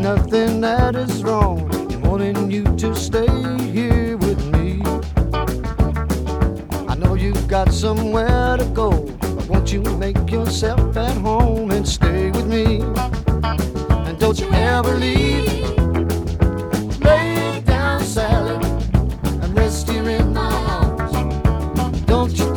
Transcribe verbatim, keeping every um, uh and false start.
nothing that is wrong in wanting you to stay here with me. I know you've got somewhere to go, but won't you make yourself at home and stay with me? And don't you ever leave. Lay down, Sally, and rest here in my arms. Don't you